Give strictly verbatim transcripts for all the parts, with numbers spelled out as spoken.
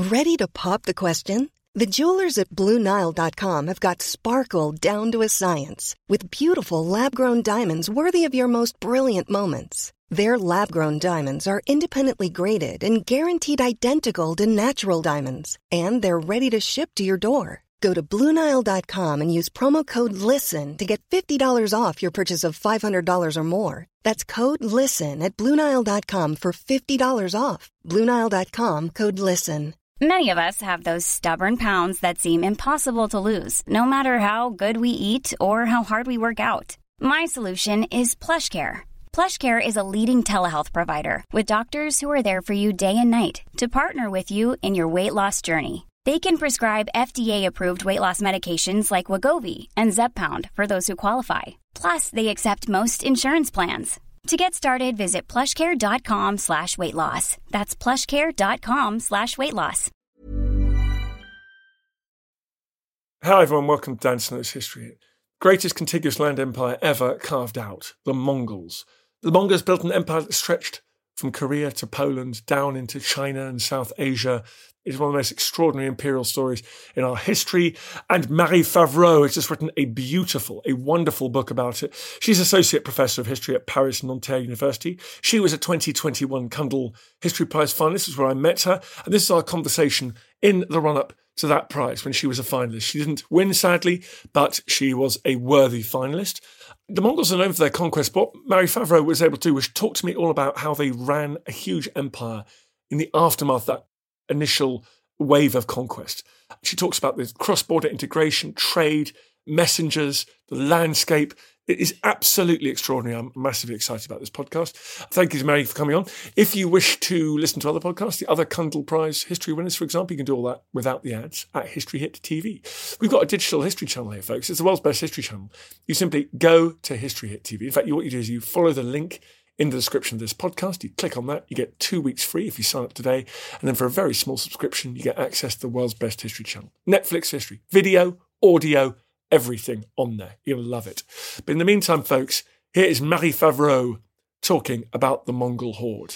Ready to pop the question? The jewelers at Blue Nile dot com have got sparkle down to a science with beautiful lab-grown diamonds worthy of your most brilliant moments. Their lab-grown diamonds are independently graded and guaranteed identical to natural diamonds, and they're ready to ship to your door. Go to Blue Nile dot com and use promo code LISTEN to get fifty dollars off your purchase of five hundred dollars or more. That's code LISTEN at Blue Nile dot com for fifty dollars off. Blue Nile dot com, code LISTEN. Many of us have those stubborn pounds that seem impossible to lose, no matter how good we eat or how hard we work out. My solution is PlushCare. PlushCare is a leading telehealth provider with doctors who are there for you day and night to partner with you in your weight loss journey. They can prescribe F D A-approved weight loss medications like Wegovy and Zepbound for those who qualify. Plus, they accept most insurance plans. To get started, visit plushcare.com slash weight loss. That's plushcare.com slash weight loss. Hi everyone, welcome to Dan Snow's History. Greatest contiguous land empire ever carved out, the Mongols. The Mongols built an empire that stretched from Korea to Poland, down into China and South Asia. It's one of the most extraordinary imperial stories in our history. And Marie Favreau has just written a beautiful, a wonderful book about it. She's Associate Professor of History at Paris Nanterre University. She was a twenty twenty-one Cundall History Prize finalist. This is where I met her. And this is our conversation in the run-up to that prize when she was a finalist. She didn't win, sadly, but she was a worthy finalist. The Mongols are known for their conquest. What Marie Favreau was able to do was talk to me all about how they ran a huge empire in the aftermath of that initial wave of conquest. She talks about the cross-border integration, trade, messengers, the landscape. It is absolutely extraordinary. I'm massively excited about this podcast. Thank you to Mary for coming on. If you wish to listen to other podcasts, the other Cundall Prize history winners, for example, you can do all that without the ads at History Hit T V. We've got a digital history channel here, folks. It's the world's best history channel. You simply go to History Hit T V. In fact, what you do is you follow the link in the description of this podcast. You click on that, you get two weeks free if you sign up today. And then for a very small subscription, you get access to the world's best history channel. Netflix history, video, audio, everything on there. You'll love it. But in the meantime, folks, here is Marie Favreau talking about the Mongol horde.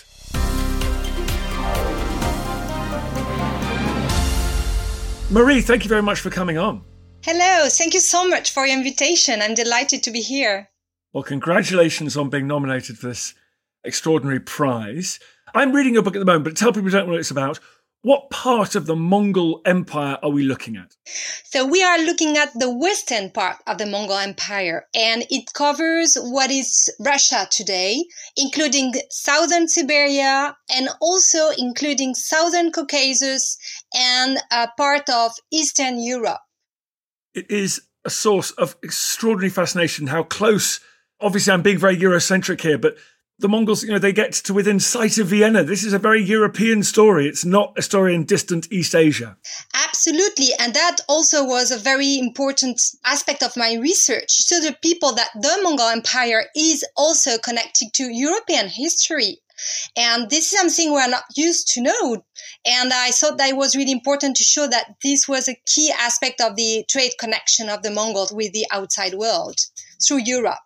Marie, thank you very much for coming on. Hello, thank you so much for your invitation. I'm delighted to be here. Well, congratulations on being nominated for this extraordinary prize. I'm reading your book at the moment, but tell people who don't know what it's about. What part of the Mongol Empire are we looking at? So we are looking at the western part of the Mongol Empire, and it covers what is Russia today, including southern Siberia and also including southern Caucasus and a part of Eastern Europe. It is a source of extraordinary fascination how close, obviously I'm being very Eurocentric here, but the Mongols, you know, they get to within sight of Vienna. This is a very European story. It's not a story in distant East Asia. Absolutely. And that also was a very important aspect of my research. So the people that the Mongol Empire is also connected to European history. And this is something we're not used to know. And I thought that it was really important to show that this was a key aspect of the trade connection of the Mongols with the outside world through Europe.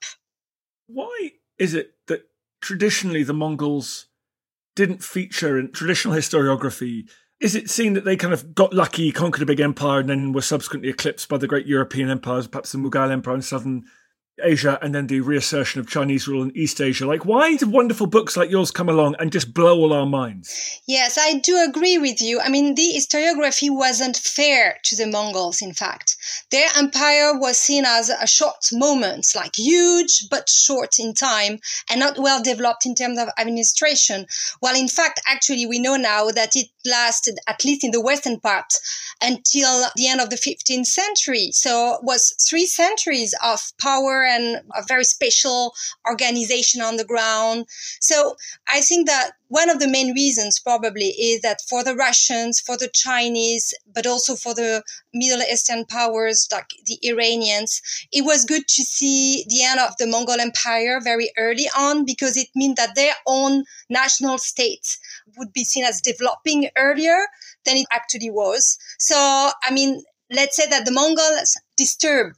Why is it that traditionally the Mongols didn't feature in traditional historiography? Is it seen that they kind of got lucky, conquered a big empire, and then were subsequently eclipsed by the great European empires, perhaps the Mughal Empire in southern Asia, and then the reassertion of Chinese rule in East Asia? Like, why do wonderful books like yours come along and just blow all our minds? Yes, I do agree with you. I mean, the historiography wasn't fair to the Mongols, in fact. Their empire was seen as a short moment, like huge, but short in time, and not well developed in terms of administration. While in fact, actually, we know now that it lasted, at least in the western part, until the end of the fifteenth century. So it was three centuries of power and a very special organization on the ground. So I think that one of the main reasons probably is that for the Russians, for the Chinese, but also for the Middle Eastern powers like the Iranians, it was good to see the end of the Mongol Empire very early on, because it meant that their own national state would be seen as developing earlier than it actually was. So, I mean, let's say that the Mongols disturbed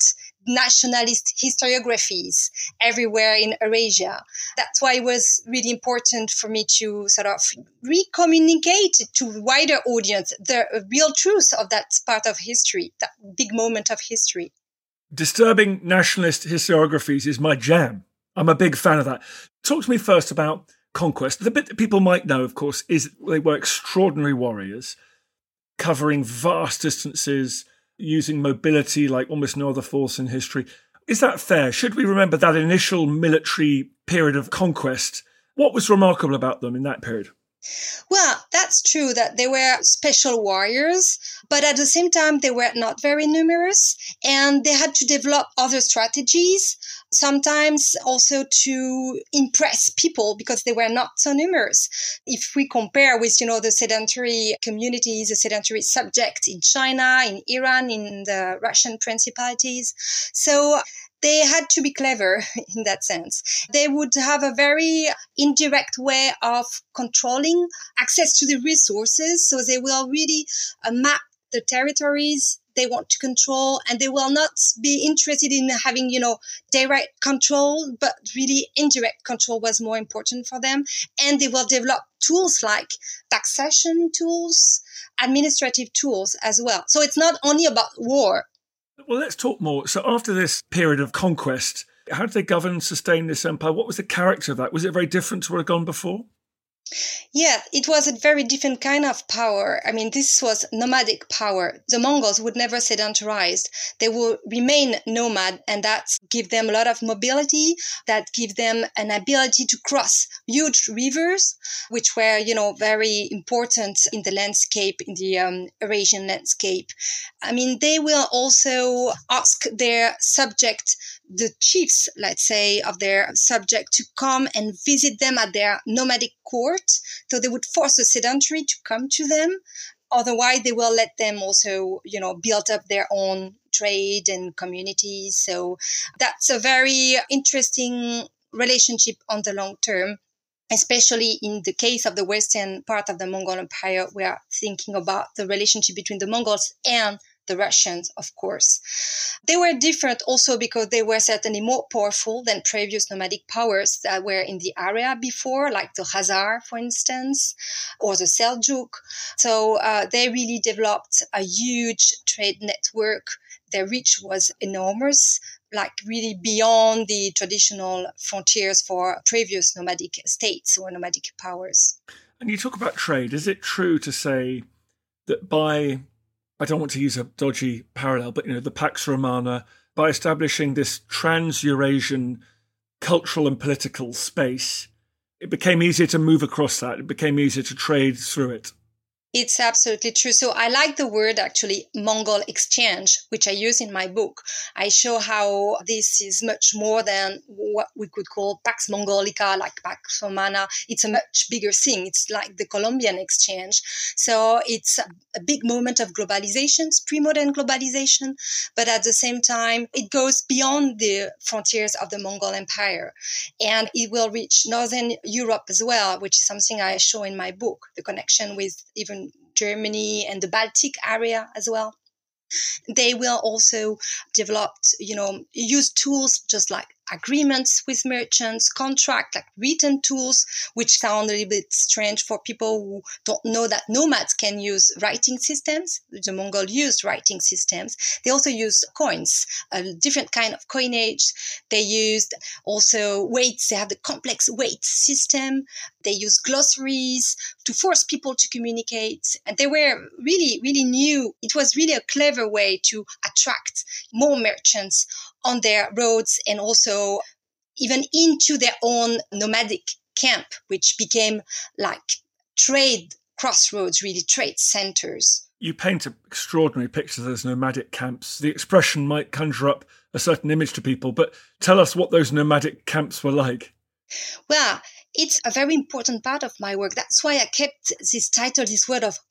nationalist historiographies everywhere in Eurasia. That's why it was really important for me to sort of re-communicate to wider audience the real truth of that part of history, that big moment of history. Disturbing nationalist historiographies is my jam. I'm a big fan of that. Talk to me first about conquest. The bit that people might know, of course, is they were extraordinary warriors, covering vast distances, using mobility like almost no other force in history. Is that fair? Should we remember that initial military period of conquest? What was remarkable about them in that period? Well, that's true that they were special warriors, but at the same time, they were not very numerous and they had to develop other strategies, sometimes also to impress people because they were not so numerous. If we compare with, you know, the sedentary communities, the sedentary subject in China, in Iran, in the Russian principalities. So they had to be clever in that sense. They would have a very indirect way of controlling access to the resources. So they will really uh, map the territories they want to control, and they will not be interested in having, you know, direct control, but really indirect control was more important for them. And they will develop tools like taxation tools, administrative tools as well. So it's not only about war. Well, let's talk more. So after this period of conquest, how did they govern and sustain this empire? What was the character of that? Was it very different to what had gone before? Yeah, it was a very different kind of power. I mean, this was nomadic power. The Mongols would never sedentarize. They will remain nomad, and that give them a lot of mobility, that give them an ability to cross huge rivers, which were, you know, very important in the landscape, in the um, Eurasian landscape. I mean, they will also ask their subject, the chiefs, let's say, of their subject to come and visit them at their nomadic court. So they would force the sedentary to come to them. Otherwise, they will let them also, you know, build up their own trade and communities. So that's a very interesting relationship on the long term. Especially in the case of the western part of the Mongol Empire, we are thinking about the relationship between the Mongols and the Russians, of course. They were different also because they were certainly more powerful than previous nomadic powers that were in the area before, like the Khazar, for instance, or the Seljuk. So uh, they really developed a huge trade network. Their reach was enormous, like really beyond the traditional frontiers for previous nomadic states or nomadic powers. And you talk about trade. Is it true to say that by, I don't want to use a dodgy parallel, but, you know, the Pax Romana, by establishing this trans-Eurasian cultural and political space, it became easier to move across that. It became easier to trade through it. It's absolutely true. So I like the word actually Mongol exchange, which I use in my book. I show how this is much more than what we could call Pax Mongolica, like Pax Romana. It's a much bigger thing. It's like the Colombian exchange. So it's a, a big moment of globalization, pre-modern globalization, but at the same time, it goes beyond the frontiers of the Mongol Empire. And it will reach Northern Europe as well, which is something I show in my book, the connection with even Germany and the Baltic area as well. They will also develop, you know, use tools just like agreements with merchants, contract, like written tools, which sound a little bit strange for people who don't know that nomads can use writing systems. The Mongol used writing systems. They also used coins, a different kind of coinage. They used also weights. They have the complex weight system. They used glossaries to force people to communicate. And they were really, really new. It was really a clever way to attract more merchants on their roads and also even into their own nomadic camp, which became like trade crossroads, really trade centers. You paint an extraordinary picture of those nomadic camps. The expression might conjure up a certain image to people, but tell us what those nomadic camps were like. Well, it's a very important part of my work. That's why I kept this title, this word of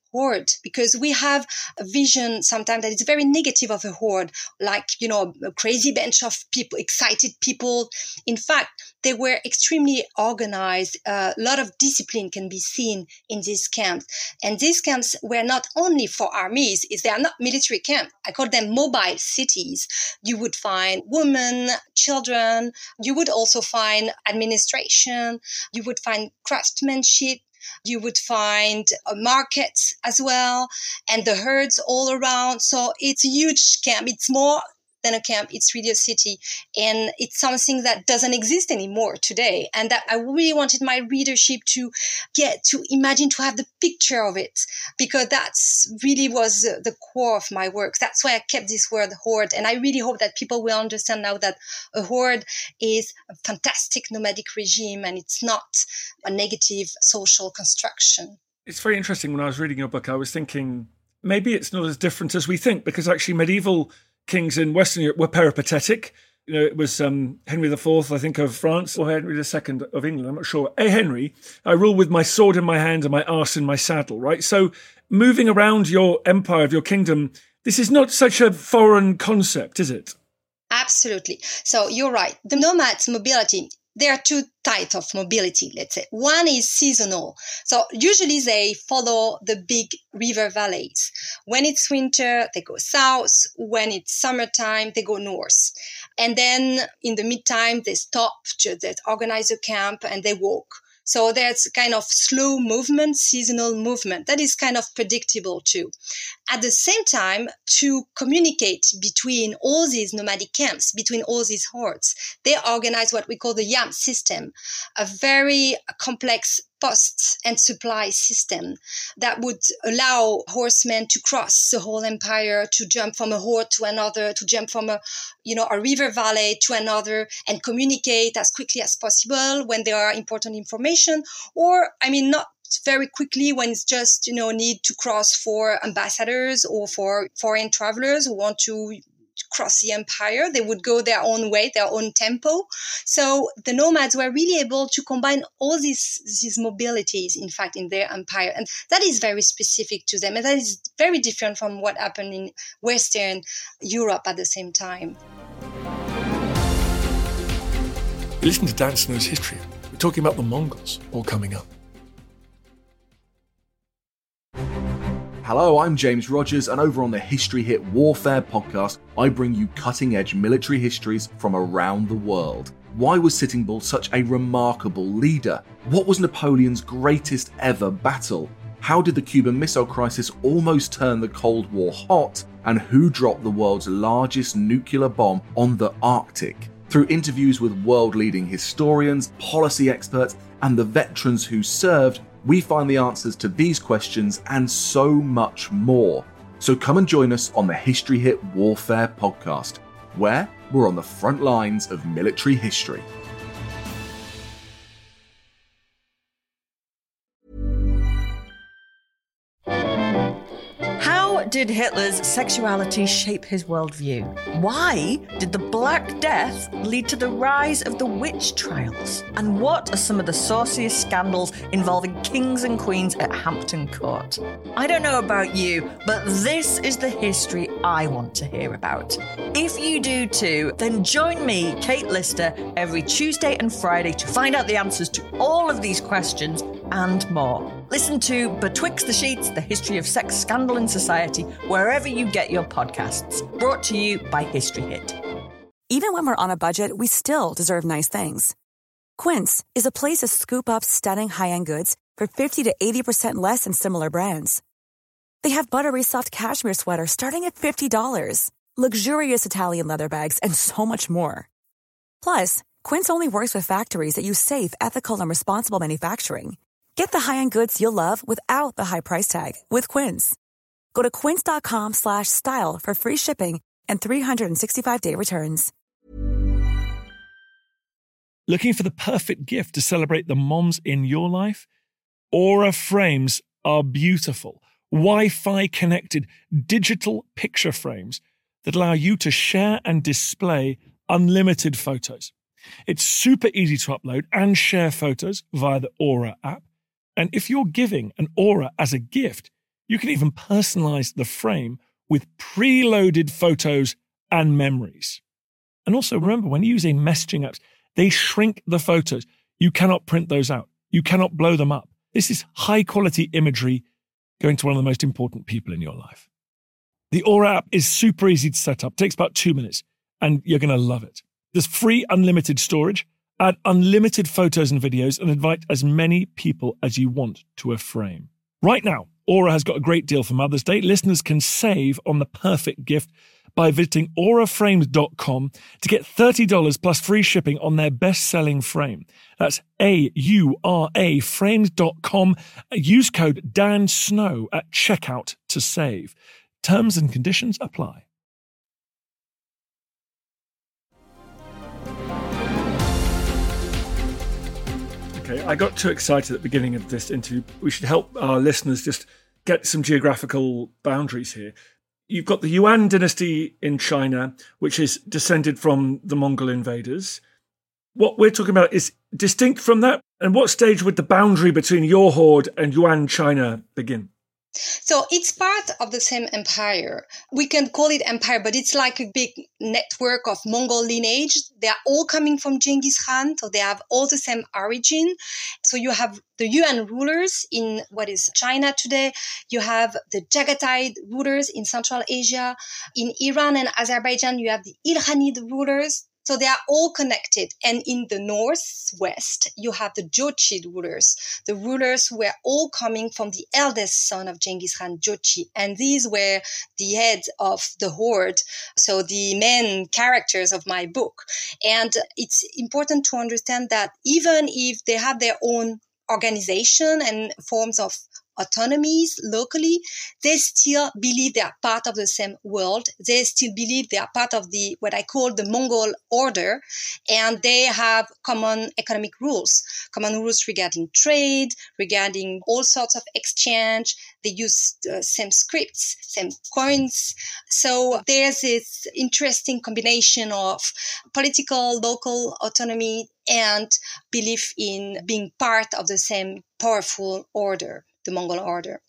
horde, because we have a vision sometimes that is very negative of a horde, like, you know, a crazy bunch of people, excited people. In fact, they were extremely organized. Uh, a lot of discipline can be seen in these camps. And these camps were not only for armies, is they are not military camps. I call them mobile cities. You would find women, children. You would also find administration. You would find craftsmanship. You would find a market as well, and the herds all around. So it's a huge camp. It's more than a camp. It's really a city. And it's something that doesn't exist anymore today. And that I really wanted my readership to get to imagine, to have the picture of it, because that's really was the core of my work. That's why I kept this word horde. And I really hope that people will understand now that a horde is a fantastic nomadic regime and it's not a negative social construction. It's very interesting. When I was reading your book, I was thinking maybe it's not as different as we think, because actually medieval kings in Western Europe were peripatetic. You know, it was um, Henry the Fourth, I think, of France, or Henry the Second of England, I'm not sure. A Henry, I rule with my sword in my hand and my arse in my saddle, right? So moving around your empire, of your kingdom, this is not such a foreign concept, is it? Absolutely. So you're right. The nomads' mobility, there are two types of mobility, let's say. One is seasonal. So usually they follow the big river valleys. When it's winter, they go south. When it's summertime, they go north. And then in the meantime, they stop, they organize a camp and they walk. So there's kind of slow movement, seasonal movement. That is kind of predictable too. At the same time, to communicate between all these nomadic camps, between all these hordes, they organize what we call the YAM system, a very complex posts and supply system that would allow horsemen to cross the whole empire, to jump from a horde to another, to jump from a, you know, a river valley to another, and communicate as quickly as possible when there are important information, or, I mean, not very quickly when it's just, you know, need to cross for ambassadors or for foreign travelers who want to cross the empire. They would go their own way, their own tempo. So the nomads were really able to combine all these, these mobilities, in fact, in their empire. And that is very specific to them. And that is very different from what happened in Western Europe at the same time. You listen to Dan Snow's History. We're talking about the Mongols, all coming up. Hello, I'm James Rogers, and over on the History Hit Warfare podcast, I bring you cutting-edge military histories from around the world. Why was Sitting Bull such a remarkable leader? What was Napoleon's greatest ever battle? How did the Cuban Missile Crisis almost turn the Cold War hot? And who dropped the world's largest nuclear bomb on the Arctic? Through interviews with world-leading historians, policy experts, and the veterans who served, we find the answers to these questions and so much more. So come and join us on the History Hit Warfare podcast, where we're on the front lines of military history. How did Hitler's sexuality shape his worldview? Why did the Black Death lead to the rise of the witch trials? And what are some of the sauciest scandals involving kings and queens at Hampton Court? I don't know about you, but this is the history I want to hear about. If you do too, then join me, Kate Lister, every Tuesday and Friday to find out the answers to all of these questions and more. Listen to Betwixt the Sheets, the history of sex, scandal and society, wherever you get your podcasts. Brought to you by History Hit. Even when we're on a budget, we still deserve nice things. Quince is a place to scoop up stunning high-end goods for fifty to eighty percent less than similar brands. They have buttery soft cashmere sweaters starting at fifty dollars, luxurious Italian leather bags, and so much more. Plus, Quince only works with factories that use safe, ethical, and responsible manufacturing. Get the high-end goods you'll love without the high price tag with Quince. Go to quince.com slash style for free shipping and three sixty-five day returns. Looking for the perfect gift to celebrate the moms in your life? Aura frames are beautiful, Wi-Fi connected digital picture frames that allow you to share and display unlimited photos. It's super easy to upload and share photos via the Aura app. And if you're giving an Aura as a gift, You can even personalize the frame with preloaded photos and memories. And also remember, when using messaging apps, they shrink the photos. You cannot print those out. You cannot blow them up. This is high quality imagery going to one of the most important people in your life. The Aura app is super easy to set up. It takes about two minutes and you're going to love it. There's free unlimited storage, add unlimited photos and videos, and invite as many people as you want to a frame. Right now, Aura has got a great deal for Mother's Day. Listeners can save on the perfect gift by visiting aura frames dot com to get thirty dollars plus free shipping on their best-selling frame. That's A U R A frames dot com. Use code Dan Snow at checkout to save. Terms and conditions apply. Okay, I got too excited at the beginning of this interview. We should help our listeners just get some geographical boundaries here. You've got the Yuan dynasty in China, which is descended from the Mongol invaders. What we're talking about is distinct from that. And what stage would the boundary between your horde and Yuan China begin? So it's part of the same empire. We can call it empire, but it's like a big network of Mongol lineage. They are all coming from Genghis Khan, so they have all the same origin. So you have the Yuan rulers in what is China today. You have the Jagatai rulers in Central Asia. In Iran and Azerbaijan, you have the Ilkhanid rulers. So they are all connected. And in the northwest, you have the Jochi rulers, the rulers who were all coming from the eldest son of Genghis Khan, Jochi. And these were the heads of the horde, so the main characters of my book. And it's important to understand that even if they have their own organization and forms of autonomies locally, they still believe they are part of the same world. They still believe they are part of the, what I call the Mongol order, and they have common economic rules, common rules regarding trade, regarding all sorts of exchange. They use the same scripts, same coins. So there's this interesting combination of political, local autonomy and belief in being part of the same powerful order, the Mongol order.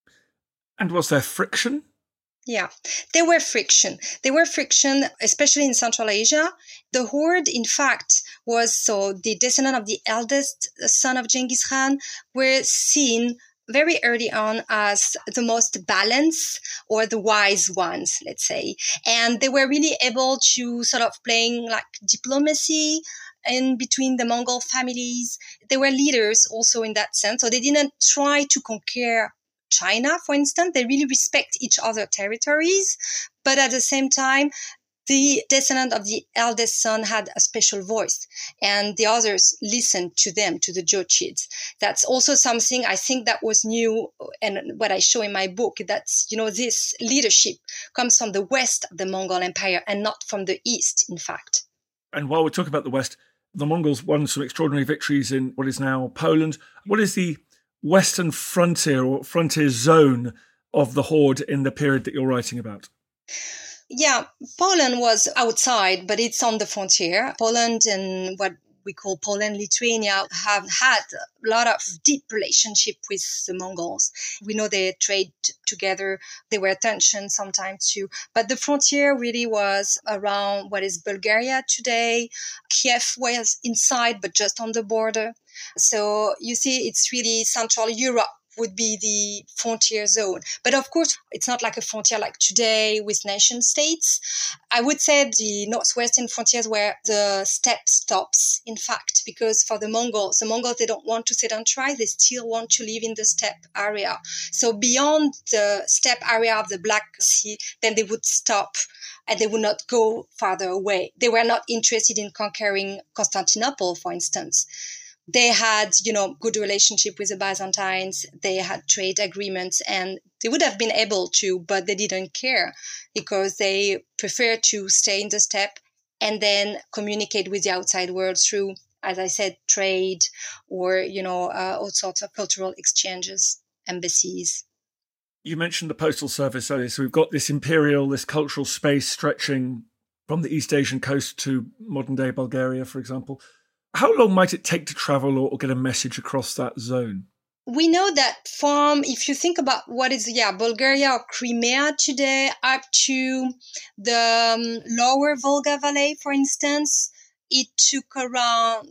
And was there friction? Yeah, there were friction. There were friction, especially in Central Asia. The horde, in fact, was so the descendant of the eldest son of Genghis Khan were seen very early on as the most balanced or the wise ones, let's say. And they were really able to sort of playing like diplomacy in between the Mongol families. They were leaders also in that sense. So they didn't try to conquer China, for instance. They really respect each other's territories. But at the same time, the descendant of the eldest son had a special voice, and the others listened to them, to the Jochids. That's also something I think that was new, and what I show in my book, that's, you know, this leadership comes from the west of the Mongol Empire and not from the east, in fact. And while we're talking about the west, the Mongols won some extraordinary victories in what is now Poland. What is the western frontier or frontier zone of the horde in the period that you're writing about? Yeah, Poland was outside, but it's on the frontier. Poland and what we call Poland, Lithuania have had a lot of deep relationship with the Mongols. We know they trade together. There were tensions sometimes too. But the frontier really was around what is Bulgaria today. Kiev was inside, but just on the border. So you see, it's really Central Europe would be the frontier zone. But of course, it's not like a frontier like today with nation states. I would say the northwestern frontiers where the steppe stops, in fact, because for the Mongols, the Mongols, they don't want to sedentarize. They still want to live in the steppe area. So beyond the steppe area of the Black Sea, then they would stop and they would not go farther away. They were not interested in conquering Constantinople, for instance. They had, you know, good relationship with the Byzantines. They had trade agreements, and they would have been able to, but they didn't care because they preferred to stay in the steppe and then communicate with the outside world through, as I said, trade or, you know, uh, all sorts of cultural exchanges, embassies. You mentioned the postal service earlier. So we've got this imperial, this cultural space stretching from the East Asian coast to modern-day Bulgaria, for example. How long might it take to travel or get a message across that zone? we know that from, if you think about what is, yeah, Bulgaria or Crimea today, up to the um, lower Volga Valley, for instance, it took around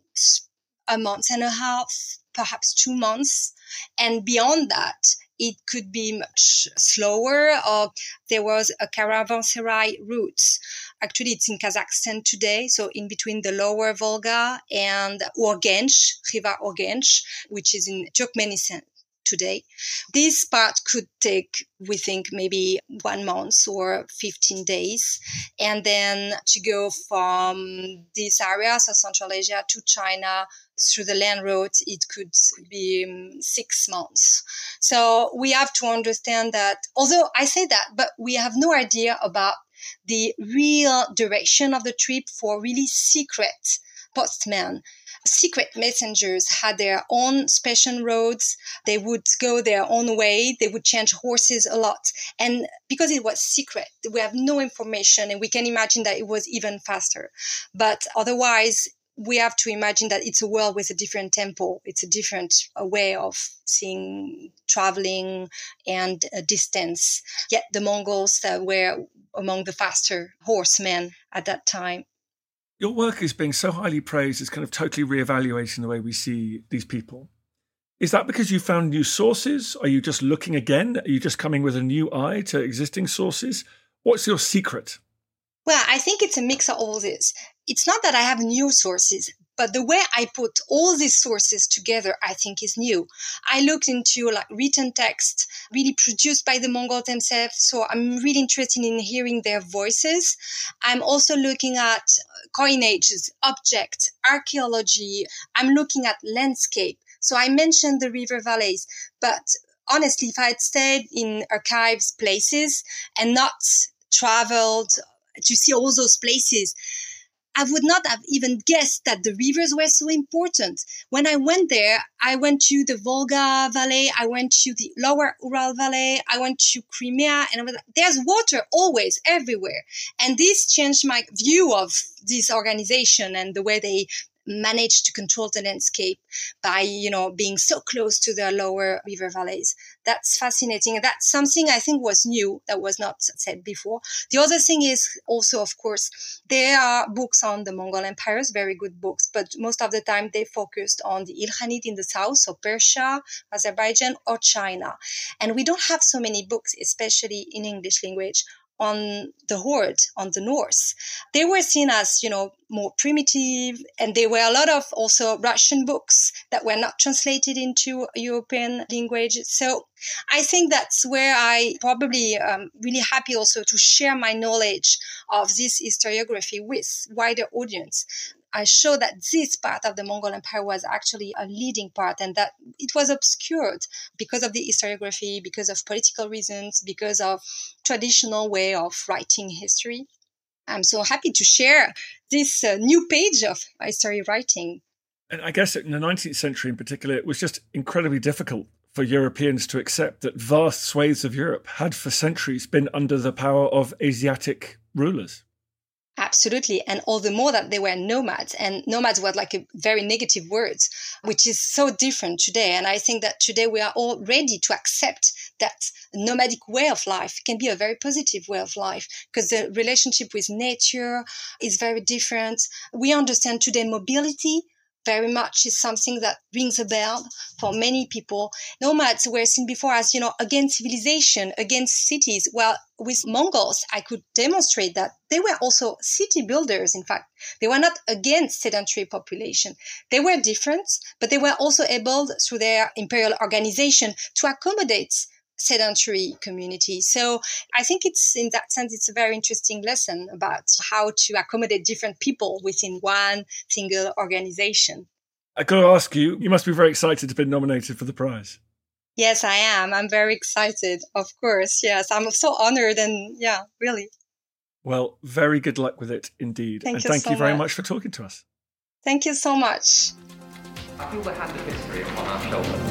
a month and a half, perhaps two months. And beyond that, it could be much slower, or there was a caravanserai route. Actually, it's in Kazakhstan today, so in between the lower Volga and Urgench, Khiva Urgench, which is in Turkmenistan today. This part could take, we think, maybe one month or fifteen days. And then to go from these areas of Central Asia to China through the land road, it could be um, six months. So we have to understand that, although I say that, but we have no idea about the real direction of the trip for really secret postmen. Secret messengers had their own special roads. They would go their own way. They would change horses a lot. And because it was secret, we have no information, and we can imagine that it was even faster. But otherwise, we have to imagine that it's a world with a different tempo. It's a different uh, way of seeing, traveling, and uh, distance. Yet the Mongols uh, were among the faster horsemen at that time. Your work is being so highly praised, it's kind of totally reevaluating the way we see these people. Is that because you found new sources? Are you just looking again? Are you just coming with a new eye to existing sources? What's your secret? Well, I think it's a mix of all this. It's not that I have new sources, but the way I put all these sources together, I think is new. I looked into like written text, really produced by the Mongols themselves. So I'm really interested in hearing their voices. I'm also looking at coinages, objects, archaeology. I'm looking at landscape. So I mentioned the river valleys, but honestly, if I had stayed in archives places and not traveled to see all those places, I would not have even guessed that the rivers were so important. When I went there, I went to the Volga Valley, I went to the lower Ural Valley, I went to Crimea, and I was like, there's water always, everywhere. And this changed my view of this organization and the way they managed to control the landscape by, you know, being so close to the lower river valleys. That's fascinating. And that's something I think was new, that was not said before. The other thing is also, of course, there are books on the Mongol empires, very good books, but most of the time they focused on the Ilkhanid in the south, so Persia, Azerbaijan, or China. And we don't have so many books, especially in English language, on the horde, on the north. They were seen as, you know, more primitive, and there were a lot of also Russian books that were not translated into European language. So I think that's where I probably um, really happy also to share my knowledge of this historiography with wider audience. I show that this part of the Mongol Empire was actually a leading part, and that it was obscured because of the historiography, because of political reasons, because of traditional way of writing history. I'm so happy to share this uh, new page of history writing. And I guess in the nineteenth century in particular, it was just incredibly difficult for Europeans to accept that vast swathes of Europe had for centuries been under the power of Asiatic rulers. Absolutely. And all the more that they were nomads, and nomads were like a very negative word, which is so different today. And I think that today we are all ready to accept that nomadic way of life can be a very positive way of life, because the relationship with nature is very different. We understand today mobility very much is something that rings a bell for many people. Nomads were seen before as, you know, against civilization, against cities. Well, with Mongols, I could demonstrate that they were also city builders, in fact. They were not against sedentary population. They were different, but they were also able, through their imperial organization, to accommodate sedentary community. So I think it's, in that sense, it's a very interesting lesson about how to accommodate different people within one single organization. I got to ask you, you must be very excited to have been nominated for the prize. Yes, I am. I'm very excited, of course. Yes, I'm so honored, and yeah, really. Well, very good luck with it indeed. Thank and you thank so you very much. much for talking to us. Thank you so much. I feel the hand of history upon our shoulders.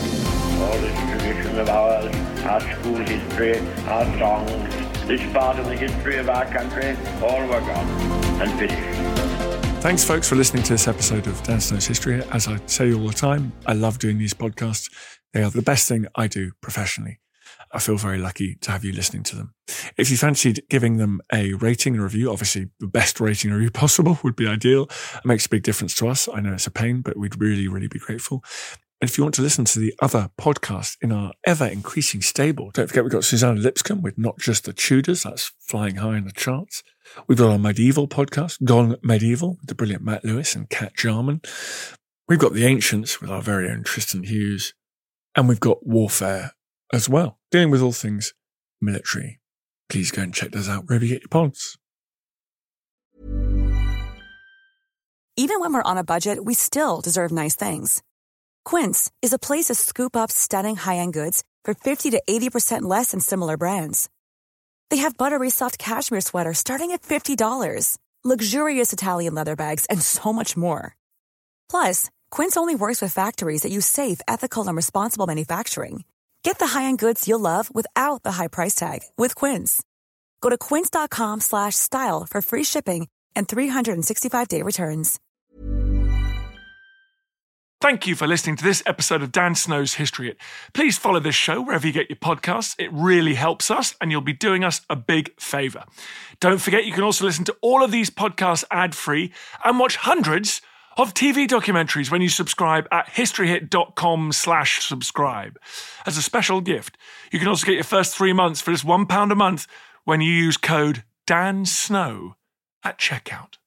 All this tradition of ours, our school history, our songs, this part of the history of our country, all were gone and finished. Thanks, folks, for listening to this episode of Dan Snow's History. As I say all the time, I love doing these podcasts. They are the best thing I do professionally. I feel very lucky to have you listening to them. If you fancied giving them a rating and review, obviously the best rating and review possible would be ideal. It makes a big difference to us. I know it's a pain, but we'd really, really be grateful. And if you want to listen to the other podcasts in our ever-increasing stable, don't forget we've got Susanna Lipscomb with Not Just the Tudors. That's flying high in the charts. We've got our medieval podcast, Gone Medieval, with the brilliant Matt Lewis and Kat Jarman. We've got The Ancients with our very own Tristan Hughes. And we've got Warfare as well, dealing with all things military. Please go and check those out wherever you get your pods. Even when we're on a budget, we still deserve nice things. Quince is a place to scoop up stunning high-end goods for fifty to eighty percent less than similar brands. They have buttery soft cashmere sweaters starting at fifty dollars, luxurious Italian leather bags, and so much more. Plus, Quince only works with factories that use safe, ethical, and responsible manufacturing. Get the high-end goods you'll love without the high price tag with Quince. Go to quince.com slash style for free shipping and three sixty-five day returns. Thank you for listening to this episode of Dan Snow's History Hit. Please follow this show wherever you get your podcasts. It really helps us, and you'll be doing us a big favour. Don't forget you can also listen to all of these podcasts ad-free and watch hundreds of T V documentaries when you subscribe at historyhit.com slash subscribe. As a special gift, you can also get your first three months for just one pound a month when you use code DANSNOW at checkout.